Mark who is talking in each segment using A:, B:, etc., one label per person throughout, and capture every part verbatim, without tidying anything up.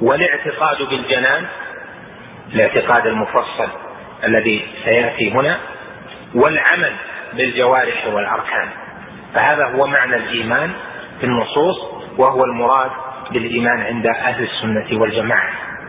A: والاعتقاد بالجنان، الاعتقاد المفصل الذي سيأتي هنا، والعمل بالجوارح والأركان. فهذا هو معنى الإيمان في النصوص، وهو المراد بالإيمان عند أهل السنة والجماعة.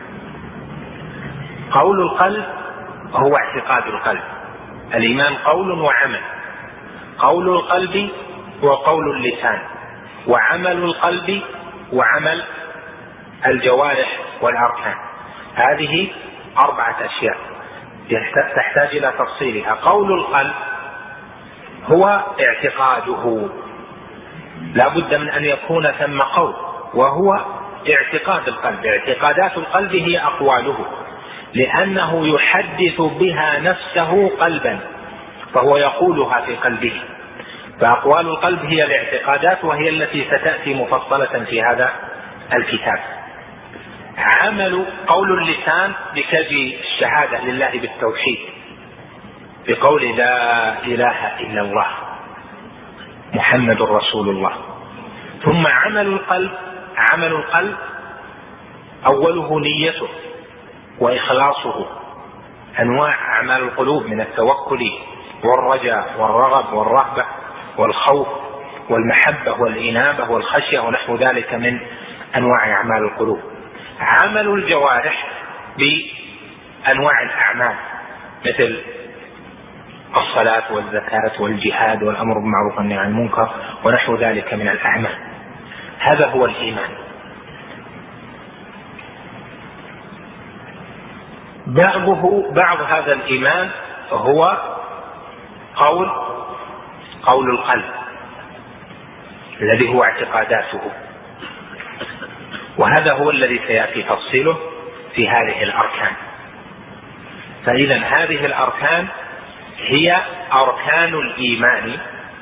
A: قول القلب هو اعتقاد القلب. الإيمان قول وعمل. قول القلب هو قول اللسان، وعمل القلب وعمل الجوارح والأركان. هذه أربعة أشياء تحتاج إلى تفصيلها. قول القلب هو اعتقاده، لا بد من أن يكون ثم قول، وهو اعتقاد القلب. اعتقادات القلب هي أقواله، لأنه يحدث بها نفسه قلبا، فهو يقولها في قلبه. فأقوال القلب هي الاعتقادات، وهي التي ستأتي مفصلة في هذا الكتاب. عمل قول اللسان بكذب الشهادة لله بالتوحيد، بقول لا إله إلا الله محمد رسول الله. ثم عمل القلب، عمل القلب أوله نيته وإخلاصه، أنواع أعمال القلوب من التوكل والرجاء والرغب والرهبة والخوف والمحبة والإنابة والخشية ونحو ذلك من أنواع أعمال القلوب. عمل الجوارح بأنواع الأعمال مثل الصلاة والزكاة والجهاد والأمر بالمعروف والنهي عن المنكر ونحو ذلك من الأعمال. هذا هو الإيمان. بعضه بعض هذا الإيمان هو قول قول القلب الذي هو اعتقاداته، وهذا هو الذي سيأتي تفصيله في هذه الأركان. فإذا هذه الأركان هي أركان الإيمان،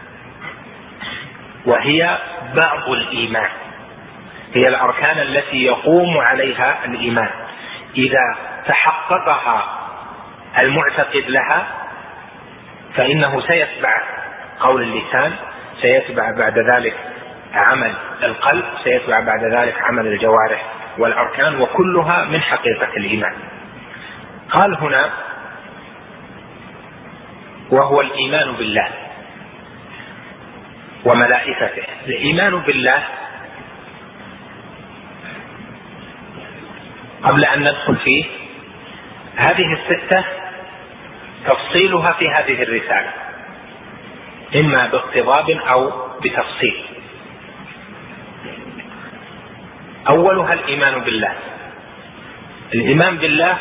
A: وهي بعض الإيمان، هي الأركان التي يقوم عليها الإيمان. إذا تحققها المعتقد لها فإنه سيتبع قول اللسان، سيتبع بعد ذلك عمل القلب، سيتبع بعد ذلك عمل الجوارح والأركان، وكلها من حقيقة الإيمان. قال هنا وهو الإيمان بالله وملائكته. الإيمان بالله قبل أن ندخل فيه، هذه الستة تفصيلها في هذه الرسالة إما باقتضاب أو بتفصيل. أولها الإيمان بالله. الإيمان بالله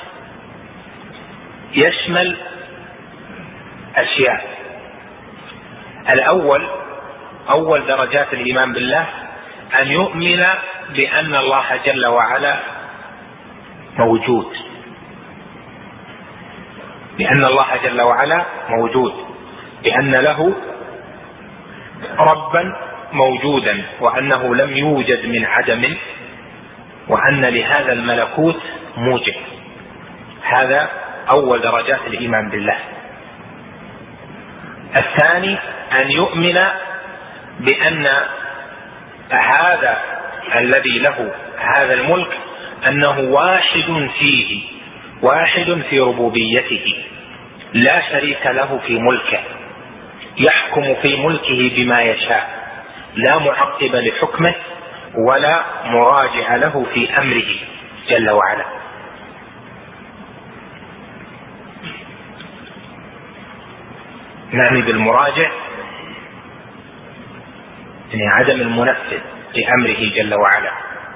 A: يشمل أشياء. الأول أول درجات الإيمان بالله أن يؤمن بأن الله جل وعلا موجود، بأن الله جل وعلا موجود، بأن له ربا موجودا، وأنه لم يوجد من عدم، وأن لهذا الملكوت موجب. هذا أول درجات الإيمان بالله. الثاني أن يؤمن بأن هذا الذي له هذا الملك أنه واحد فيه، واحد في ربوبيته، لا شريك له في ملكه، يحكم في ملكه بما يشاء، لا معقب لحكمه ولا مراجع له في أمره جل وعلا. نعني بالمراجع يعني عدم المنفذ لأمره جل وعلا،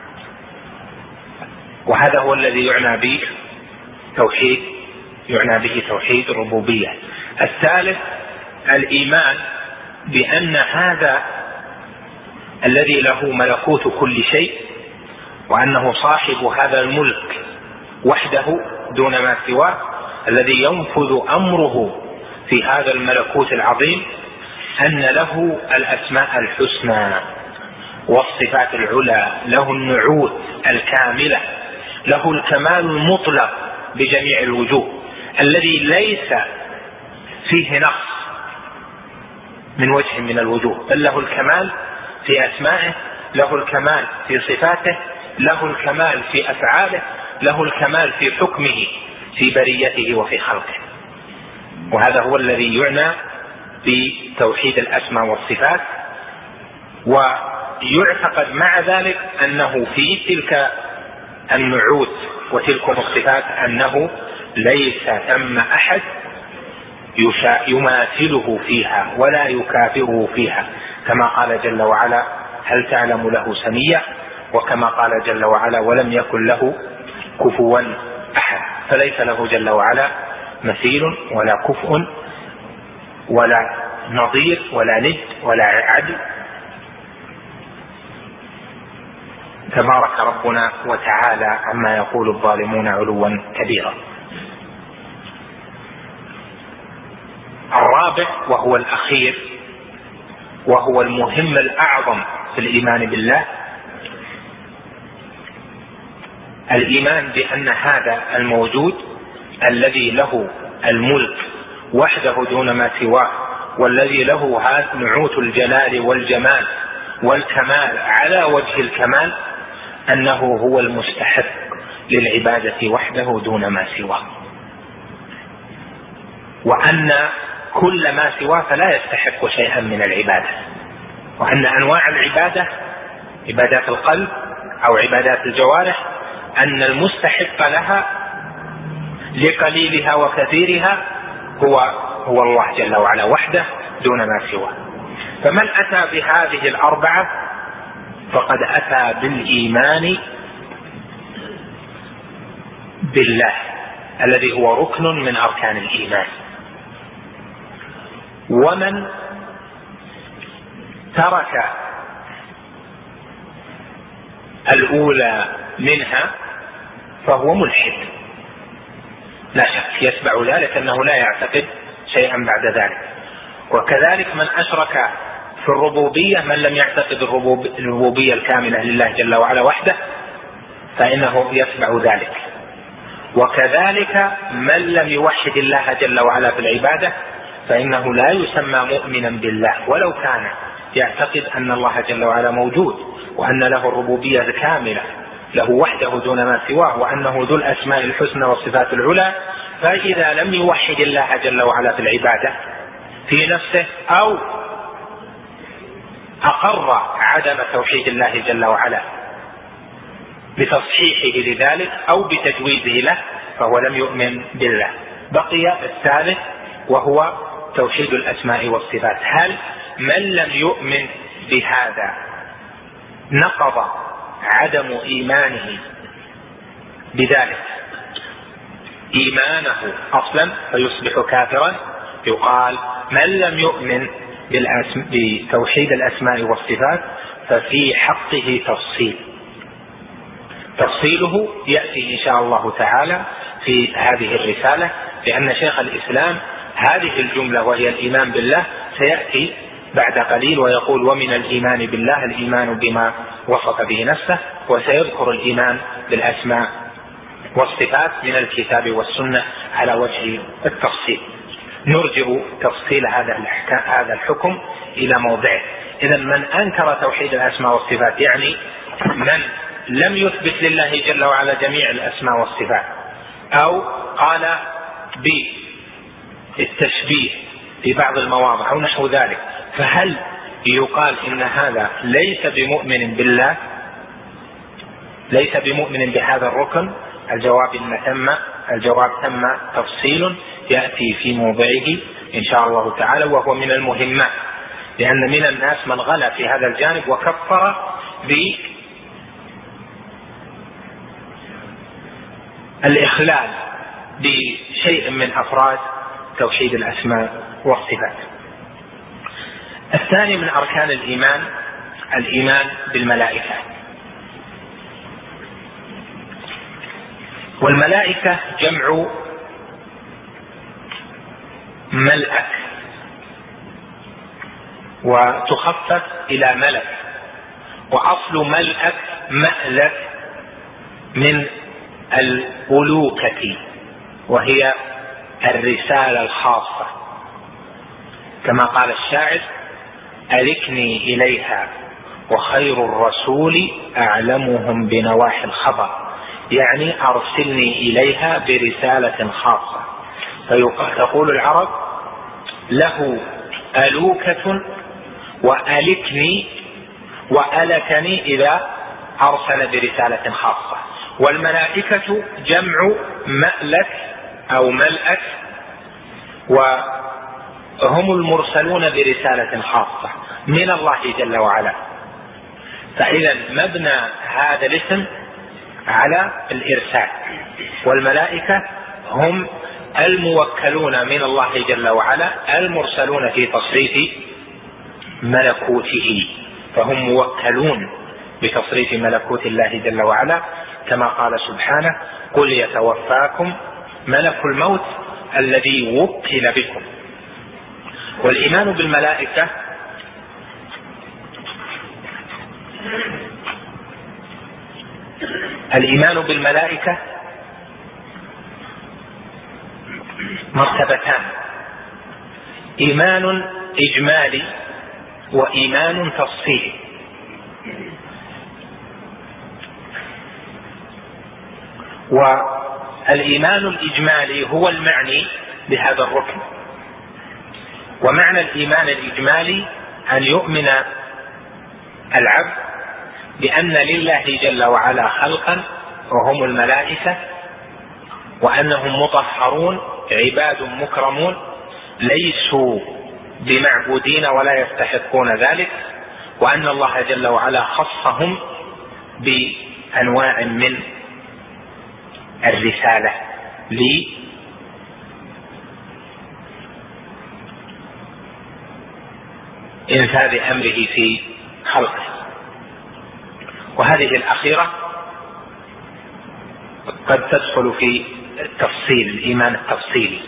A: وهذا هو الذي يعنى به توحيد يعنى به توحيد الربوبية. الثالث الإيمان بأن هذا الذي له ملكوت كل شيء، وأنه صاحب هذا الملك وحده دون ما سواه، الذي ينفذ أمره في هذا الملكوت العظيم، أن له الأسماء الحسنى والصفات العلى، له النعوت الكاملة، له الكمال المطلق بجميع الوجوه، الذي ليس فيه نقص من وجه من الوجوه، بل له الكمال في أسمائه، له الكمال في صفاته، له الكمال في أفعاله، له الكمال في حكمه في بريته وفي خلقه. وهذا هو الذي يعنى بتوحيد الأسماء والصفات. ويعتقد مع ذلك أنه في تلك النعوت وتلك الصفات أنه ليس ثم أحد يماثله فيها ولا يكافئه فيها، كما قال جل وعلا: هل تعلم له سميا؟ وكما قال جل وعلا: ولم يكن له كفوا أحد. فليس له جل وعلا مثيل ولا كفء ولا نظير ولا ند ولا عدل. تبارك ربنا وتعالى عما يقول الظالمون علوا كبيرا. الرابع وهو الأخير وهو المهم الأعظم في الإيمان بالله، الإيمان بأن هذا الموجود الذي له الملك وحده دون ما سواه، والذي له نعوت الجلال والجمال والكمال على وجه الكمال، أنه هو المستحق للعبادة وحده دون ما سواه، وأن كل ما سواه فلا يستحق شيئا من العبادة، وأن أنواع العبادة عبادات القلب أو عبادات الجوارح أن المستحق لها لقليلها وكثيرها هو هو الله جل وعلا وحده دون ما سواه. فمن أتى بهذه الأربعة فقد أتى بالإيمان بالله الذي هو ركن من أركان الإيمان. ومن ترك الأولى منها فهو ملحد لا شك، يتبع ذلك أنه لا يعتقد شيئا بعد ذلك. وكذلك من أشرك في الربوبية، من لم يعتقد الربوبية الكاملة لله جل وعلا وحده فإنه يتبع ذلك. وكذلك من لم يوحد الله جل وعلا في العبادة فإنه لا يسمى مؤمنا بالله ولو كان يعتقد أن الله جل وعلا موجود وأن له الربوبية الكاملة له وحده دون ما سواه وأنه ذو الأسماء الحسنى والصفات العلى. فإذا لم يوحد الله جل وعلا في العبادة في نفسه أو أقر عدم توحيد الله جل وعلا بتصحيحه لذلك أو بتجويزه له فهو لم يؤمن بالله. بقي الثالث وهو توحيد الأسماء والصفات. هل من لم يؤمن بهذا نقض عدم إيمانه بذلك إيمانه أصلا فيصبح كافرا؟ يقال من لم يؤمن بتوحيد الأسماء والصفات ففي حقه تفصيل، تفصيله يأتي إن شاء الله تعالى في هذه الرسالة، لأن شيخ الإسلام هذه الجملة وهي الإيمان بالله سيأتي بعد قليل ويقول: ومن الإيمان بالله الإيمان بما وصف به نفسه، وسيذكر الإيمان بالأسماء والصفات من الكتاب والسنة على وجه التفصيل. نرجع تفصيل هذا هذا الحكم إلى موضعه. إذا من أنكر توحيد الأسماء والصفات يعني من لم يثبت لله جل وعلا جميع الأسماء والصفات أو قال بالتشبيه في بعض المواضع أو نحو ذلك، فهل يقال إن هذا ليس بمؤمن بالله، ليس بمؤمن بهذا الركن؟ الجواب إن ثم الجواب ثم تفصيل يأتي في موضعه إن شاء الله تعالى، وهو من المهمات، لأن من الناس من غلا في هذا الجانب وكفر بالإخلال بشيء من أفراد توحيد الأسماء والصفات. الثاني من أركان الإيمان الإيمان بالملائكة. والملائكة جمع ملأك، وتخفف إلى ملك، وأصل ملأك مألك من الألوكة وهي الرسالة الخاصة، كما قال الشاعر: ألكني إليها وخير الرسول أعلمهم بنواحي الخبر، يعني أرسلني إليها برسالة خاصة. فتقول العرب له ألوكة وألكني وألكني إذا أرسل برسالة خاصة. والملائكة جمع مألك أو ملأك، وهم المرسلون برسالة خاصة من الله جل وعلا. فإذا مبنى هذا الاسم على الإرسال، والملائكة هم الموكلون من الله جل وعلا المرسلون في تصريف ملكوته، فهم موكلون بتصريف ملكوت الله جل وعلا، كما قال سبحانه: قل يتوفاكم ملك الموت الذي وكل بكم. والإيمان بالملائكة الإيمان بالملائكة مرتبتان: إيمان إجمالي وإيمان تفصيلي. والإيمان الإجمالي هو المعني بهذا الركن. ومعنى الإيمان الإجمالي أن يؤمن العبد بأن لله جل وعلا خلقا وهم الملائكة، وأنهم مطهرون عباد مكرمون ليسوا بمعبودين ولا يستحقون ذلك، وأن الله جل وعلا خصهم بأنواع من الرسالة لإنفاذ أمره في خلقه. وهذه الأخيرة قد تدخل في التفصيل، الإيمان التفصيلي.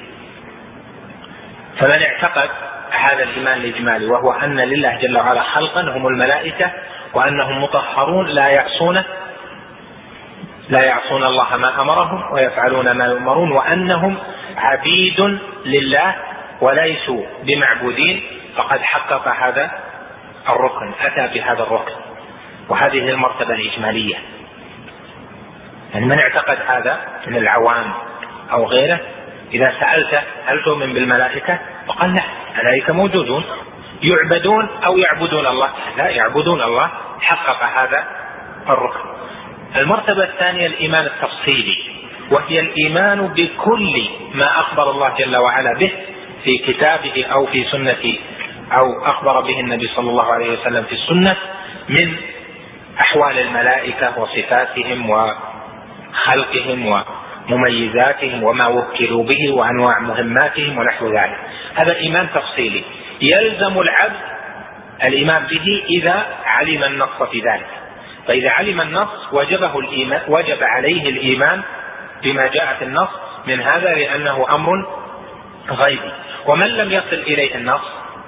A: فمن اعتقد هذا الإيمان الإجمالي وهو أن لله جل وعلا خلقا هم الملائكة، وأنهم مطهرون لا يعصون لا يعصون الله ما أمرهم ويفعلون ما يؤمرون، وأنهم عبيد لله وليسوا بمعبودين، فقد حقق هذا الركن، أتى بهذا الركن. وهذه المرتبة الإجمالية. يعني من اعتقد هذا من العوام أو غيره، إذا سألت هل تؤمن بالملائكة؟ وقال لا، الملائكة موجودون يعبدون أو يعبدون الله؟ لا، يعبدون الله، حقق هذا الركن. المرتبة الثانية الإيمان التفصيلي، وهي الإيمان بكل ما أخبر الله جل وعلا به في كتابه أو في سنة أو أخبر به النبي صلى الله عليه وسلم في السنة من أحوال الملائكة وصفاتهم وخلقهم ومميزاتهم وما وكلوا به وأنواع مهماتهم ونحو ذلك. هذا إيمان تفصيلي يلزم العبد الإيمان به إذا علم النص في ذلك. فإذا علم النص وجبه الإيمان، وجب عليه الإيمان بما جاء في النص من هذا، لأنه أمر غيبي. ومن لم يصل إليه النص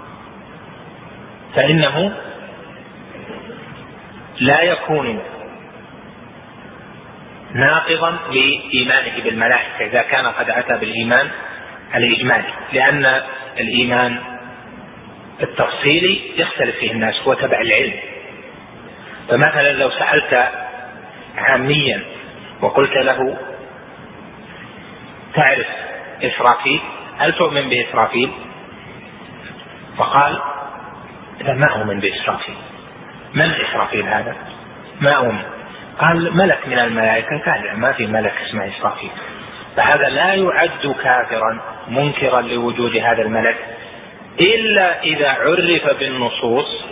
A: فإنه لا يكون ناقضا لإيمانه بالملائكة إذا كان قد أتى بالإيمان الإجمالي، لأن الإيمان التفصيلي يختلف فيه الناس، هو تبع العلم. فمثلا لو سألت عاميا وقلت له تعرف إسرافيل؟ هل تؤمن بإسرافيل؟ فقال لا، ما أؤمن بإسرافيل. من إسرافيل هذا؟ ما أؤمن. قال ملك من الملائكة. قال ما في ملك اسمه إسرافيل. فهذا لا يعد كافرا منكرا لوجود هذا الملك إلا إذا عرف بالنصوص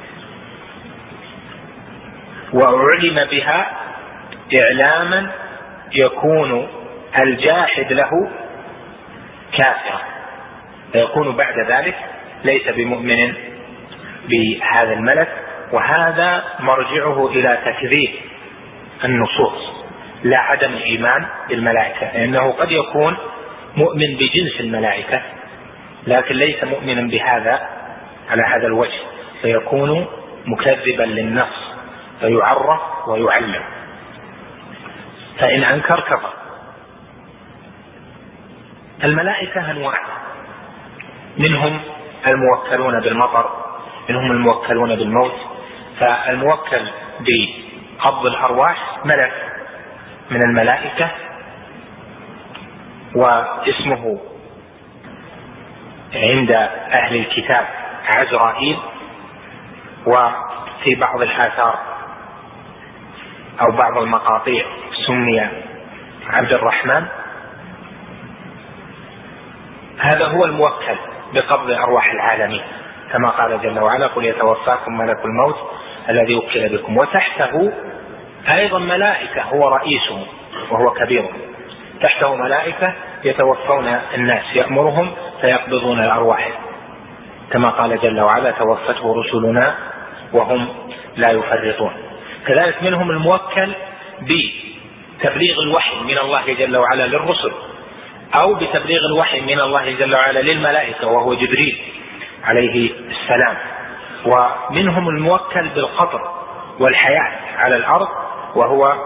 A: وأعلم بها إعلاما يكون الجاحد له كافرا، فيكون بعد ذلك ليس بمؤمن بهذا الملك. وهذا مرجعه إلى تكذيب النصوص لا عدم الإيمان بالملائكة، لأنه قد يكون مؤمن بجنس الملائكة لكن ليس مؤمنا بهذا على هذا الوجه، فيكون مكذبا للنص فيعرف ويعلم. فإن أنكر كفر. الملائكة أنواع، منهم الموكلون بالمطر، منهم الموكلون بالموت، فالموكل بقبض الأرواح ملك من الملائكة، واسمه عند أهل الكتاب عزرائيل، وفي بعض الآثار أو بعض المقاطيع سمي عبد الرحمن. هذا هو الموكل بقبض أرواح العالمين، كما قال جل وعلا: قل يتوفاكم ملك الموت الذي وكل بكم. وتحته أيضا ملائكة هو رئيسهم وهو كبيرهم، تحته ملائكة يتوفون الناس يأمرهم فيقبضون الأرواح، كما قال جل وعلا: توفته رسلنا وهم لا يفرطون. كذلك منهم الموكل بتبليغ الوحي من الله جل وعلا للرسل، أو بتبليغ الوحي من الله جل وعلا للملائكة وهو جبريل عليه السلام. ومنهم الموكل بالقطر والحياة على الأرض وهو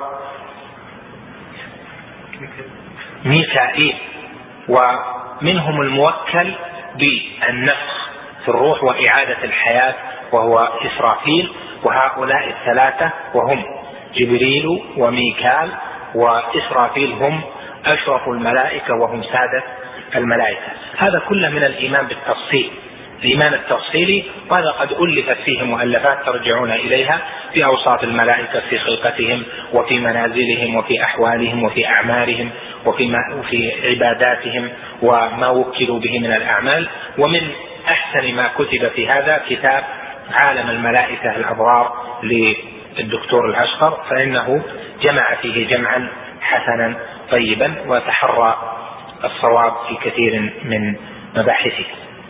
A: ميكائيل. ومنهم الموكل بالنفخ في الروح وإعادة الحياة وهو إسرافيل. وهؤلاء الثلاثة وهم جبريل وميكال وإسرافيل هم أشرف الملائكة وهم سادة الملائكة. هذا كله من الإيمان بالتفصيل، الإيمان التفصيلي، وهذا قد ألفت فيه مؤلفات ترجعون إليها في أوصاف الملائكة في خلقتهم وفي منازلهم وفي أحوالهم وفي أعمالهم وفي, وفي عباداتهم وما وكلوا به من الأعمال. ومن أحسن ما كتب في هذا كتاب عالم الملائكة الأبرار للدكتور الأشقر، فإنه جمع فيه جمعا حسنا طيبا وتحرى الصواب في كثير من مباحثه.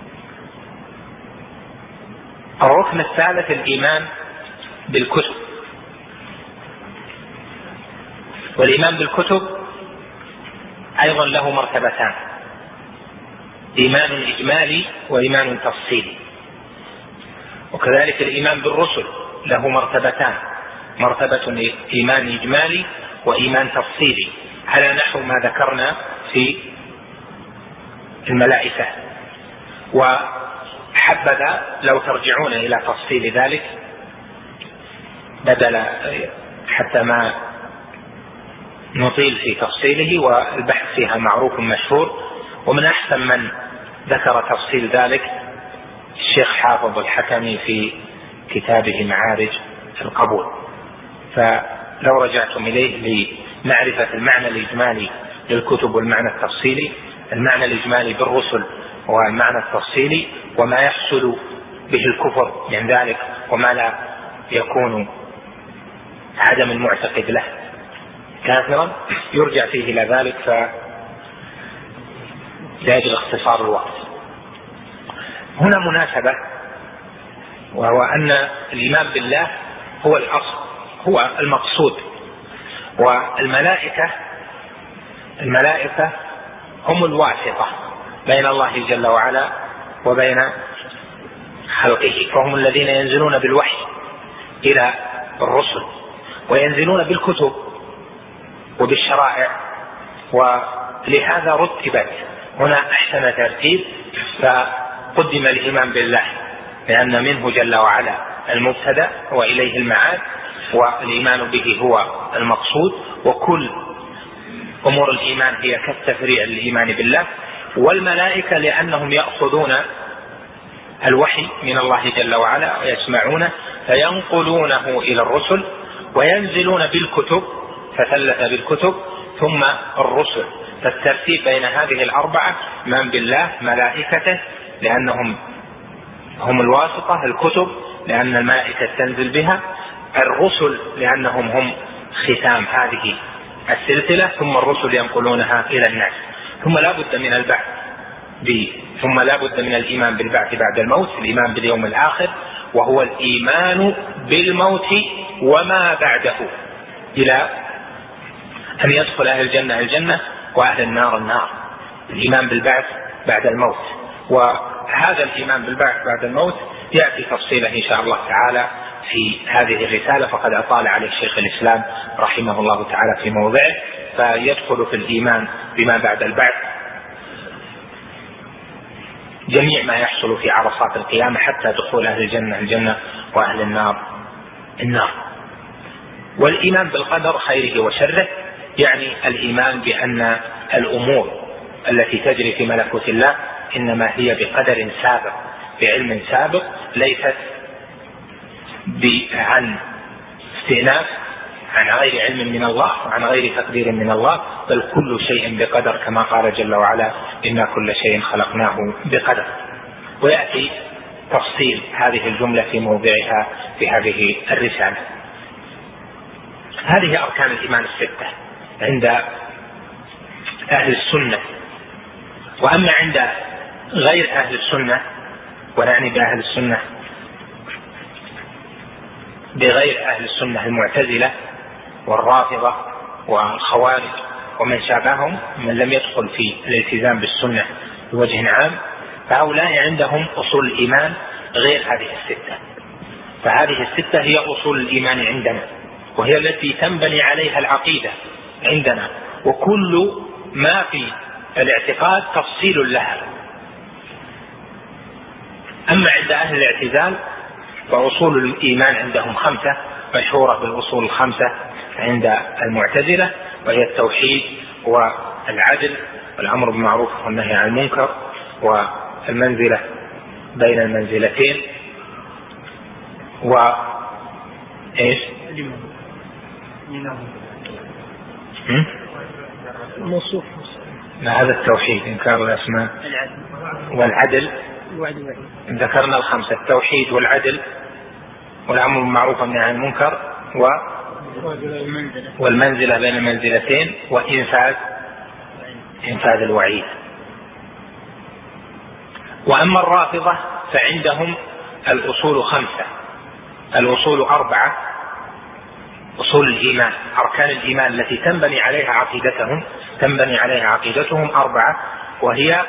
A: الركن الثالث الإيمان بالكتب. والإيمان بالكتب أيضا له مرتبتان: إيمان إجمالي وإيمان تفصيلي. وكذلك الإيمان بالرسل له مرتبتان: مرتبة إيمان إجمالي وإيمان تفصيلي، على نحو ما ذكرنا في الملائكة. وحبذا لو ترجعون إلى تفصيل ذلك بدل حتى ما نطيل في تفصيله، والبحث فيها معروف مشهور. ومن أحسن من ذكر تفصيل ذلك الشيخ حافظ الحكمي في كتابه معارج القبول. فلو رجعتم إليه لمعرفة المعنى الإجمالي للكتب والمعنى التفصيلي، المعنى الإجمالي بالرسل والمعنى التفصيلي وما يحصل به الكفر من ذلك وما لا يكون عدم المعتقد له كافرا، يرجع فيه إلى ذلك فلأجل اختصار الوقت. هنا مناسبة، وهو أن الإيمان بالله هو الأصل، هو المقصود. والملائكة الملائكة هم الواسطة بين الله جل وعلا وبين خلقه، فهم الذين ينزلون بالوحي إلى الرسل وينزلون بالكتب وبالشرائع. ولهذا رتبت هنا أحسن ترتيب، فقدم الإيمان بالله لأن منه جل وعلا المبتدأ وإليه المعاد، والإيمان به هو المقصود، وكل أمور الإيمان هي كالتفريع للإيمان بالله. والملائكة لأنهم يأخذون الوحي من الله جل وعلا ويسمعونه فينقلونه إلى الرسل، وينزلون بالكتب فثلث بالكتب ثم الرسل. فالترتيب بين هذه الأربعة: من بالله، ملائكته لأنهم هم الواسطة، الكتب لأن الملائكة تنزل بها، الرسل لأنهم هم ختام هذه السلسلة، ثم الرسل ينقلونها إلى الناس. ثم لا بد من البعث ثم لا بد من الإيمان بالبعث بعد الموت، الإيمان باليوم الآخر، وهو الإيمان بالموت وما بعده، إلى أن يدخل أهل الجنة الجنة وأهل النار النار. الإيمان بالبعث بعد الموت، وهذا الإيمان بالبعث بعد الموت يأتي تفصيله إن شاء الله تعالى في هذه الرسالة، فقد أطال عليه شيخ الإسلام رحمه الله تعالى في موضعه. فيدخل في الإيمان بما بعد البعث جميع ما يحصل في عرصات القيامة حتى دخول أهل الجنة الجنة وأهل النار النار. والإيمان بالقدر خيره وشره يعني الإيمان بأن الأمور التي تجري في ملكوت الله إنما هي بقدر سابق، بعلم سابق، ليست عن استئناف، عن غير علم من الله وعن غير تقدير من الله، بل كل شيء بقدر، كما قال جل وعلا: إنا كل شيء خلقناه بقدر. ويأتي تفصيل هذه الجملة في موضعها في هذه الرسالة. هذه أركان الإيمان الستة عند أهل السنة. وأما عند غير أهل السنة، ونعني بأهل السنة بغير أهل السنة المعتزلة والرافضة والخوارج ومن شابههم من لم يدخل في الالتزام بالسنة بوجه عام، فهؤلاء عندهم أصول الإيمان غير هذه الستة. فهذه الستة هي أصول الإيمان عندنا، وهي التي تنبني عليها العقيدة عندنا، وكل ما في الاعتقاد تفصيل لها. أما عند أهل الاعتزال فأصول الإيمان عندهم خمسة، مشهورة بالأصول الخمسة عند المعتزلة، وهي التوحيد والعدل والأمر بالمعروف والنهي عن المنكر والمنزلة بين المنزلتين و إيش؟
B: موصوف.
A: هذا التوحيد، إنكار الأسماء والعدل. ذكرنا الخمسة: التوحيد والعدل والأمر بالمعروف والنهي عن المنكر و والمنزلة بين المنزلتين وإنفاذ إنفاذ الوعيد. وأما الرافضة فعندهم الأصول خمسة، الأصول أربعة: أصول الإيمان، أركان الإيمان التي تنبني عليها عقيدتهم تنبني عليها عقيدتهم أربعة، وهي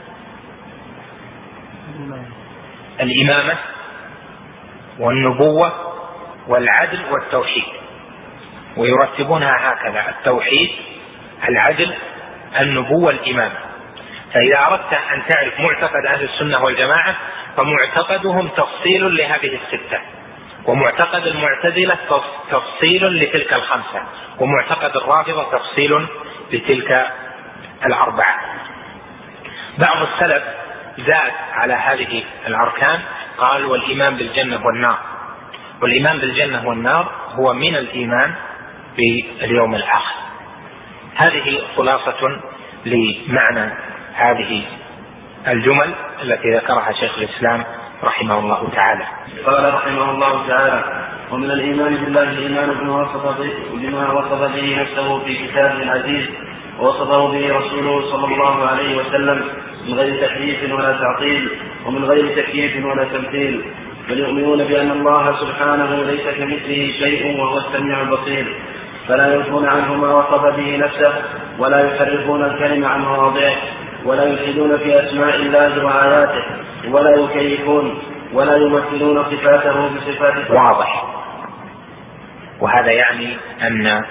A: الإمامة والنبوة والعدل والتوحيد، ويرتبونها هكذا: التوحيد، العدل، النبوة، الإمامة. فإذا أردت أن تعرف معتقد أهل السنة والجماعة فمعتقدهم تفصيل لهذه الستة، ومعتقد المعتزلة تفصيل لتلك الخمسة، ومعتقد الرافضة تفصيل لتلك الأربعة. بعض السلف زاد على هذه الأركان، قال: والإيمان بالجنة والنار. والإيمان بالجنة والنار هو من الإيمان باليوم الآخر. هذه خلاصة لمعنى هذه الجمل التي ذكرها شيخ الإسلام رحمه الله تعالى.
C: قال رحمه الله تعالى: ومن الإيمان بالله الإيمان بما وصف به, بما وصف به نفسه في كتابه العزيز ووصفه به رسوله صلى الله عليه وسلم من غير تحريف ولا تعطيل ومن غير تكييف ولا تمثيل، بل يؤمنون بأن الله سبحانه ليس كمثله شيء وهو السميع البصير، فلا ينفون عنه ما وصف به نفسه ولا يحرفون الكلمة عن مواضعه ولا يلحدون في أسماء الله وآياته ولا يكيفون ولا يمثلون صفاته بصفات.
A: واضح. وهذا يعني أن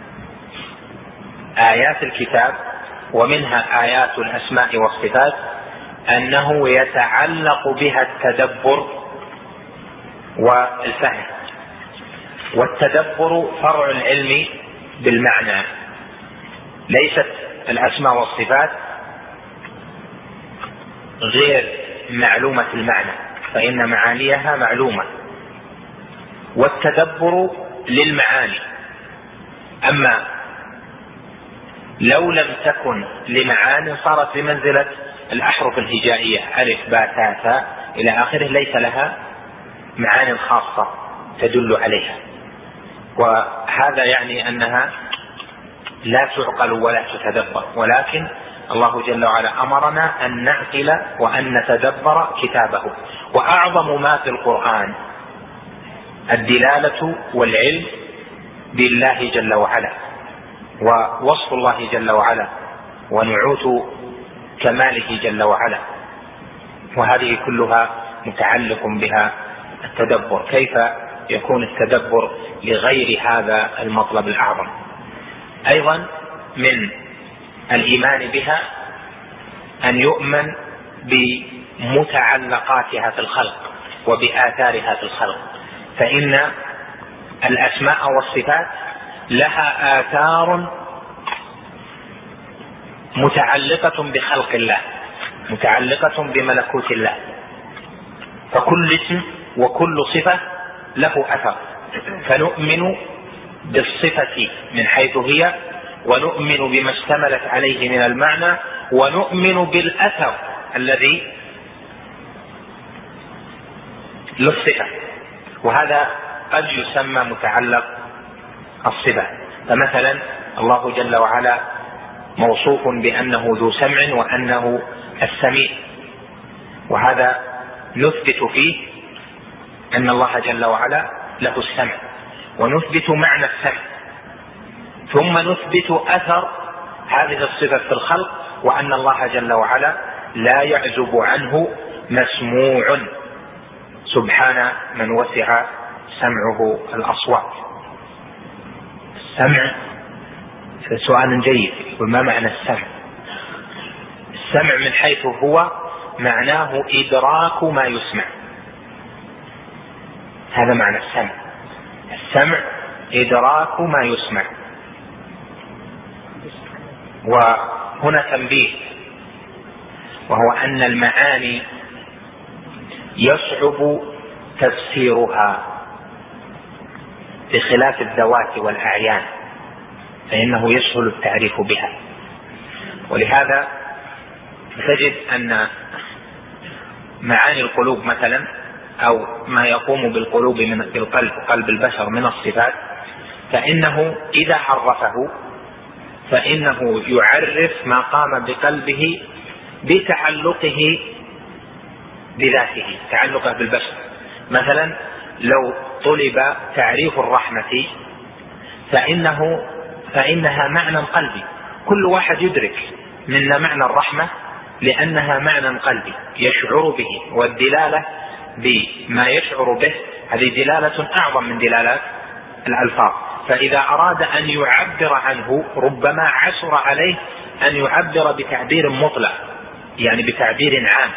A: آيات الكتاب ومنها آيات الأسماء والصفات أنه يتعلق بها التدبر والفهم، والتدبر فرع العلم بالمعنى. ليست الأسماء والصفات غير معلومة المعنى، فإن معانيها معلومة، والتدبر للمعاني. أما لو لم تكن لمعاني صارت بمنزلة الأحرف الهجائية: ألف باء تاء ثاء إلى آخره، ليس لها معاني خاصة تدل عليها. وهذا يعني أنها لا تعقل ولا تتدبر، ولكن الله جل وعلا أمرنا أن نعقل وأن نتدبر كتابه. وأعظم ما في القرآن الدلالة والعلم بالله جل وعلا، ووصف الله جل وعلا، ونعوت كماله جل وعلا، وهذه كلها متعلق بها التدبر. كيف يكون التدبر لغير هذا المطلب الأعظم؟ أيضا من الإيمان بها أن يؤمن بمتعلقاتها في الخلق وبآثارها في الخلق، فإن الأسماء والصفات لها آثار متعلقة بخلق الله، متعلقة بملكوت الله، فكل اسم وكل صفة له أثر، فنؤمن بالصفة من حيث هي، ونؤمن بما اشتملت عليه من المعنى، ونؤمن بالأثر الذي للصفة، وهذا قد يسمى متعلق الصفة. فمثلا الله جل وعلا موصوف بأنه ذو سمع وأنه السميع، وهذا نثبت فيه أن الله جل وعلا له السمع، ونثبت معنى السمع، ثم نثبت أثر هذه الصفة في الخلق، وأن الله جل وعلا لا يعزب عنه مسموع، سبحان من وسع سمعه الأصوات. السمع سؤال جيد، وما معنى السمع؟ السمع من حيث هو معناه إدراك ما يسمع، هذا معنى السمع. السمع إدراك ما يسمع. وهنا تنبيه، وهو أن المعاني يصعب تفسيرها بخلاف الذوات والأعيان، فإنه يسهل التعريف بها. ولهذا تجد أن معاني القلوب مثلا، أو ما يقوم بالقلوب من بالقلب قلب البشر من الصفات، فإنه إذا عرفه فإنه يعرف ما قام بقلبه بتعلقه بذاته، تعلقه بالبشر. مثلا لو طلب تعريف الرحمة فإنه فإنها معنى قلبي، كل واحد يدرك منا معنى الرحمة لأنها معنى قلبي يشعر به، والدلالة بما يشعر به هذه دلالة أعظم من دلالات الألفاظ. فإذا أراد أن يعبر عنه ربما عسر عليه أن يعبر بتعبير مطلق، يعني بتعبير عام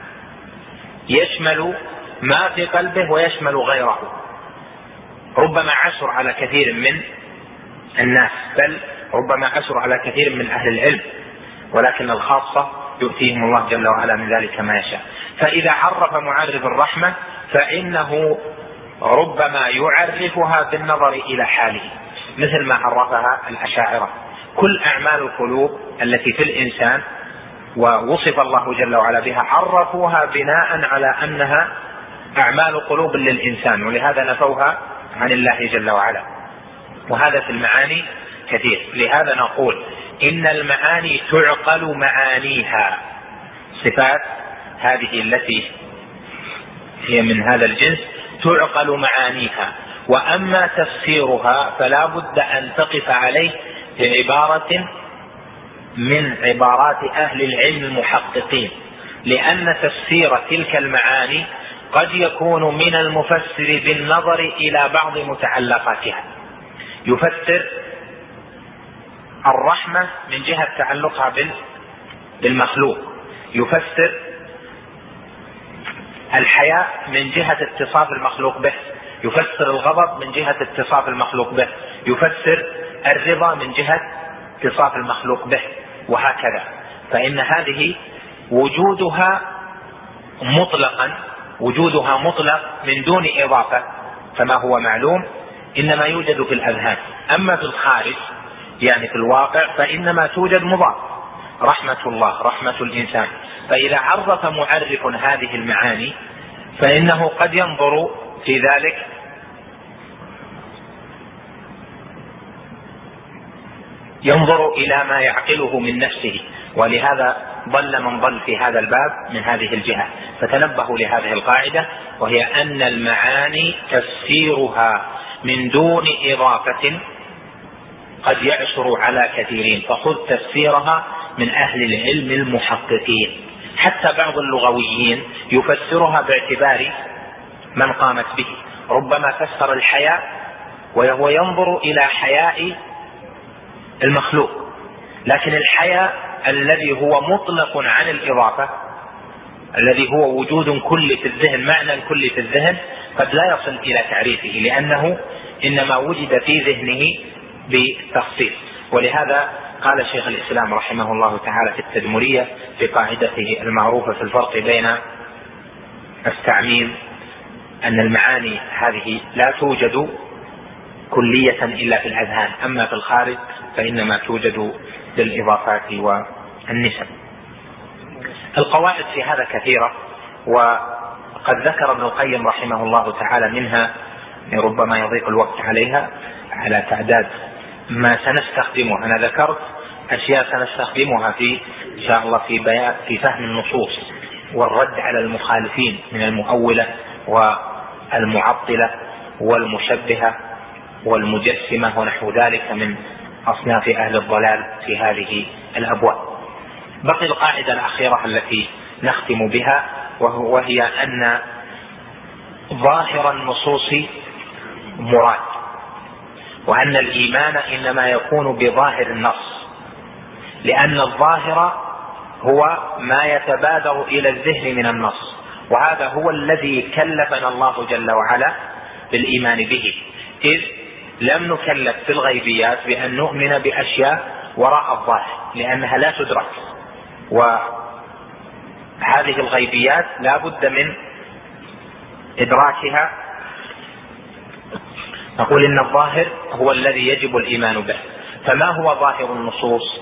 A: يشمل ما في قلبه ويشمل غيره، ربما عسر على كثير من الناس، بل ربما عسر على كثير من أهل العلم، ولكن الخاصة يؤتيهم الله جل وعلا من ذلك ما يشاء. فإذا عرف معرف الرحمة فإنه ربما يعرفها بالنظر إلى حاله، مثل ما عرفها الأشاعرة. كل أعمال القلوب التي في الإنسان ووصف الله جل وعلا بها عرفوها بناء على أنها أعمال قلوب للإنسان، ولهذا نفوها عن الله جل وعلا. وهذا في المعاني كثير. لهذا نقول إن المعاني تعقل معانيها، صفات هذه التي هي من هذا الجنس تعقل معانيها، وأما تفسيرها فلا بد أن تقف عليه بعبارة من عبارات أهل العلم المحققين، لأن تفسير تلك المعاني قد يكون من المفسر بالنظر إلى بعض متعلقاتها. يفسر الرحمة من جهة تعلقها بالمخلوق، يفسر الحياء من جهة اتصاف المخلوق به، يفسر الغضب من جهة اتصاف المخلوق به، يفسر الرضا من جهة اتصاف المخلوق به، وهكذا. فإن هذه وجودها مطلقا وجودها مطلق من دون إضافة كما هو معلوم، إنما يوجد في الأذهان. أما في الخارج يعني في الواقع فإنما توجد مضاف، رحمة الله، رحمة الإنسان. فإذا عرف معرف هذه المعاني فإنه قد ينظر في ذلك ينظر إلى ما يعقله من نفسه، ولهذا ضل من ضل في هذا الباب من هذه الجهة. فتنبهوا لهذه القاعدة، وهي أن المعاني تفسيرها من دون إضافة قد يعسر على كثيرين، فخذ تفسيرها من أهل العلم المحققين. حتى بعض اللغويين يفسرها باعتبار من قامت به، ربما فسر الحياء وهو ينظر إلى حياء المخلوق، لكن الحياء الذي هو مطلق عن الإضافة، الذي هو وجود كلي في الذهن، معنى كلي في الذهن، قد لا يصل إلى تعريفه، لأنه إنما وجد في ذهنه بالتخصيص. ولهذا قال شيخ الإسلام رحمه الله تعالى في التدمرية في قاعدته المعروفة في الفرق بين التعميم أن المعاني هذه لا توجد كلية إلا في الأذهان، أما في الخارج فإنما توجد بالإضافات والنسب. القواعد في هذا كثيرة، وقد ذكر ابن القيم رحمه الله تعالى منها ربما يضيق الوقت عليها على تعداد ما سنستخدمه. أنا ذكرت أشياء سنستخدمها في إن شاء الله في بيان في فهم النصوص والرد على المخالفين من المؤولة والمعطلة والمشبهة والمجسمة ونحو ذلك من أصناف أهل الضلال في هذه الأبواب. بقي القاعدة الأخيرة التي نختم بها، وهي أن ظاهر النصوص مراد، وأن الإيمان إنما يكون بظاهر النص، لأن الظاهر هو ما يتبادر إلى الذهن من النص، وهذا هو الذي كلفنا الله جل وعلا بالإيمان به، إذ لم نكلف في الغيبيات بأن نؤمن بأشياء وراء الظاهر لأنها لا تدرك، وهذه الغيبيات لا بد من إدراكها. نقول إن الظاهر هو الذي يجب الإيمان به. فما هو ظاهر النصوص؟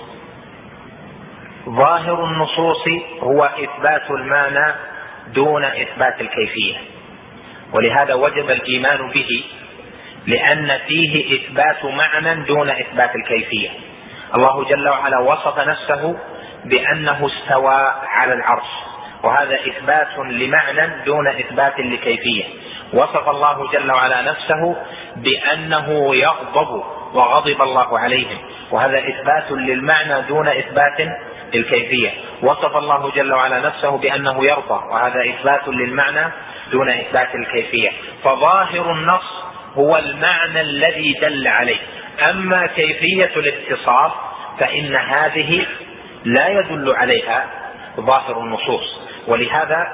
A: ظاهر النصوص هو إثبات المعنى دون إثبات الكيفية، ولهذا وجب الإيمان به لأن فيه إثبات معنى دون إثبات الكيفية. الله جل وعلا وصف نفسه بأنه استوى على العرش، وهذا إثبات لمعنى دون إثبات لكيفية. وصف الله جل وعلا نفسه بأنه يغضب وغضب الله عليهم، وهذا إثبات للمعنى دون إثبات للكيفية. وصف الله جل وعلا نفسه بأنه يرضى، وهذا إثبات للمعنى دون إثبات الكيفية. فظاهر النص هو المعنى الذي دل عليه، أما كيفية الاتصاف فإن هذه لا يدل عليها ظاهر النصوص. ولهذا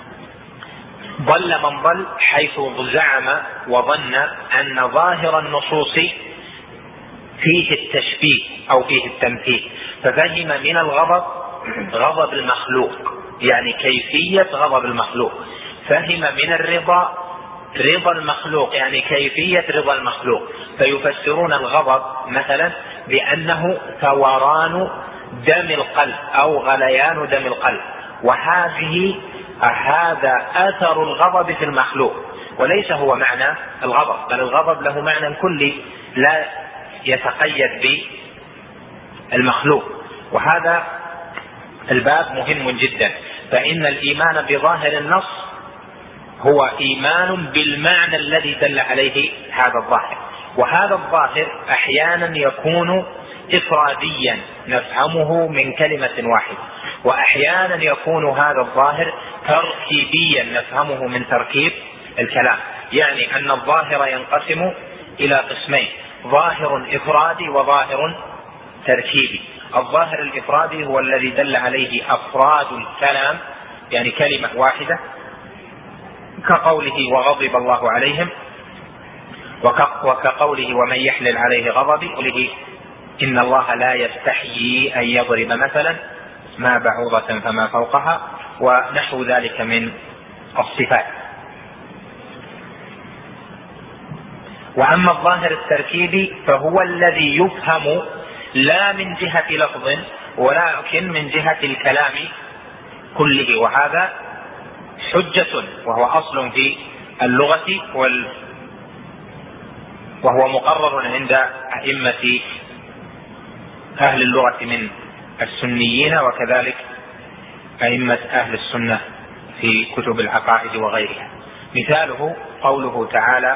A: ضل من ضل حيث زعم وظن أن ظاهر النصوص فيه التشبيه أو فيه التمثيل، ففهم من الغضب غضب المخلوق، يعني كيفية غضب المخلوق. فهم من الرضا رضا المخلوق، يعني كيفية رضا المخلوق. فيفسرون الغضب مثلا بأنه ثوران دم القلب أو غليان دم القلب، وهذه هذا أثر الغضب في المخلوق، وليس هو معنى الغضب، بل الغضب له معنى كلي لا يتقيد بالمخلوق. وهذا الباب مهم جدا. فإن الإيمان بظاهر النص هو إيمان بالمعنى الذي دل عليه هذا الظاهر، وهذا الظاهر أحيانا يكون إفراديا نفهمه من كلمة واحدة، وأحيانا يكون هذا الظاهر تركيبيا نفهمه من تركيب الكلام. يعني أن الظاهر ينقسم إلى قسمين: ظاهر إفرادي وظاهر تركيبي. الظاهر الإفرادي هو الذي دل عليه أفراد الكلام، يعني كلمة واحدة، كقوله وغضب الله عليهم، وكقوله ومن يحلل عليه غضبي، قوله إن الله لا يستحيي أن يضرب مثلا ما بعوضة فما فوقها، ونحو ذلك من الصفات. وأما الظاهر التركيبي فهو الذي يفهم لا من جهة لفظ ولكن من جهة الكلام كله، وهذا حجة وهو أصل في اللغة وال وهو مقرر عند أئمة أهل اللغة من السنيين، وكذلك أئمة أهل السنة في كتب العقائد وغيرها. مثاله قوله تعالى: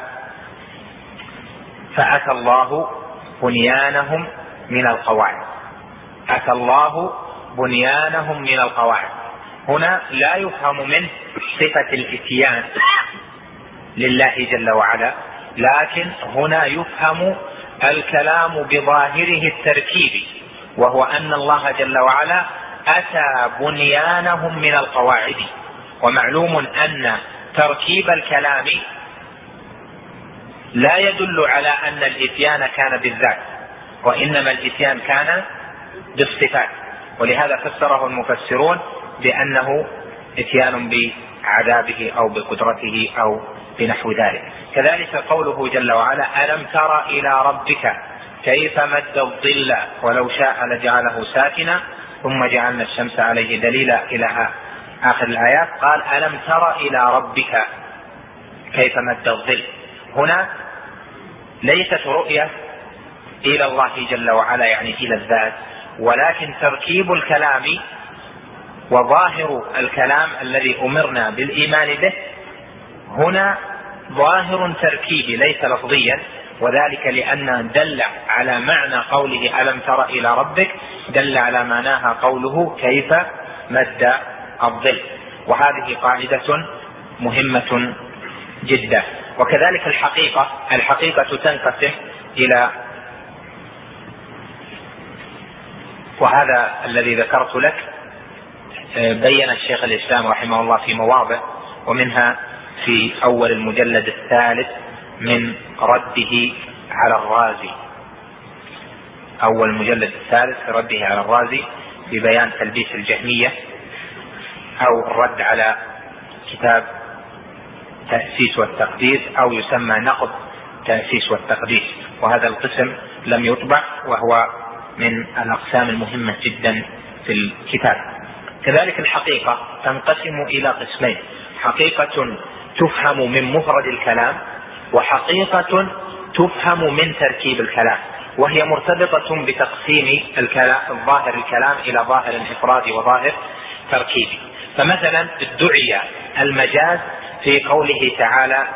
A: فأتى الله بنيانهم من القواعد. أتى الله بنيانهم من القواعد، هنا لا يفهم من صفة الإتيان لله جل وعلا، لكن هنا يفهم الكلام بظاهره التركيبي، وهو أن الله جل وعلا أتى بنيانهم من القواعد. ومعلوم أن تركيب الكلام لا يدل على أن الإتيان كان بالذات، وإنما الإتيان كان بالصفات، ولهذا فسره المفسرون بأنه إتيان بعذابه أو بقدرته أو بنحو ذلك. كذلك قوله جل وعلا: ألم تر إلى ربك كيف مد الظل ولو شاء لجعله ساكنا ثم جعلنا الشمس عليه دليلا إلى آخر الآيات. قال: ألم تر إلى ربك كيف مد الظل. هنا ليست رؤية إلى الله جل وعلا يعني إلى الذات، ولكن تركيب الكلام وظاهر الكلام الذي أمرنا بالإيمان به هنا ظاهر تركيبي ليس لفظيا، وذلك لأن دل على معنى قوله ألم تر إلى ربك دل على معناها قوله كيف مد الظل. وهذه قاعدة مهمة جدا. وكذلك الحقيقة الحقيقة تنقسم إلى، وهذا الذي ذكرت لك بين الشيخ الإسلام رحمه الله في مواضع، ومنها في أول المجلد الثالث من رده على الرازي، أول المجلد الثالث في رده على الرازي في بيان تلبيس الجهمية، أو الرد على كتاب تأسيس والتقديس، أو يسمى نقد تأسيس والتقديس، وهذا القسم لم يطبع وهو من الأقسام المهمة جدا في الكتاب. كذلك الحقيقة تنقسم إلى قسمين: حقيقة تفهم من مفرد الكلام، وحقيقة تفهم من تركيب الكلام، وهي مرتبطة بتقسيم الكلام ظاهر الكلام إلى ظاهر انفرادي وظاهر تركيبي. فمثلا ادعي المجاز في قوله تعالى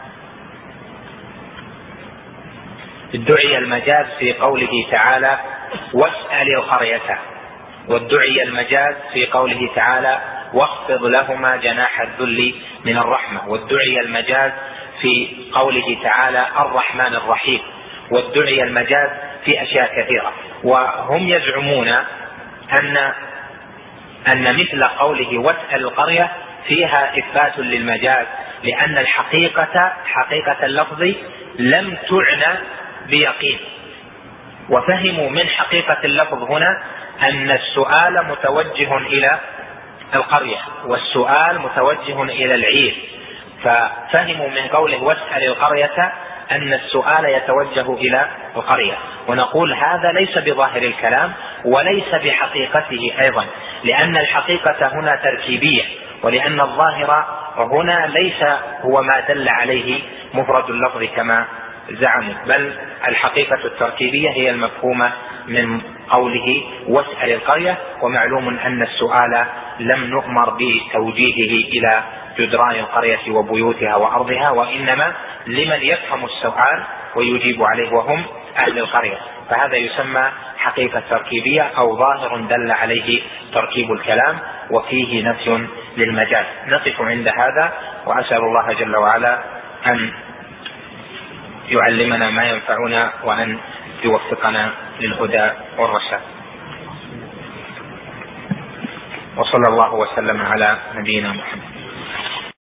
A: ادعي المجاز في قوله تعالى واسأل القرية، وادعي المجاز في قوله تعالى واخفض لهما جناح الذل من الرحمة، وادعي المجاز في قوله تعالى الرحمن الرحيم، وادعي المجاز في أشياء كثيرة. وهم يزعمون أن أن مثل قوله واسأل القرية فيها إثبات للمجاز، لأن الحقيقة حقيقة اللفظ لم تعنى بيقين، وفهموا من حقيقة اللفظ هنا أن السؤال متوجه إلى القرية والسؤال متوجه إلى العير، ففهموا من قوله واسأل القرية أن السؤال يتوجه إلى القرية. ونقول هذا ليس بظاهر الكلام وليس بحقيقته أيضا، لأن الحقيقة هنا تركيبية، ولأن الظاهر هنا ليس هو ما دل عليه مفرد اللفظ كما زعموا، بل الحقيقة التركيبية هي المفهومة من قوله واسأل القرية. ومعلوم أن السؤال لم نؤمر بتوجيهه إلى جدران القرية وبيوتها وأرضها، وإنما لمن يفهم السؤال ويجيب عليه وهم أهل القرية، فهذا يسمى حقيقة تركيبية أو ظاهر دل عليه تركيب الكلام وفيه نفي للمجاز. نقف عند هذا، وأسأل الله جل وعلا أن يعلمنا ما ينفعنا وأن يوفقنا للهدى والرشاد. وصلى الله وسلم على نبينا محمد.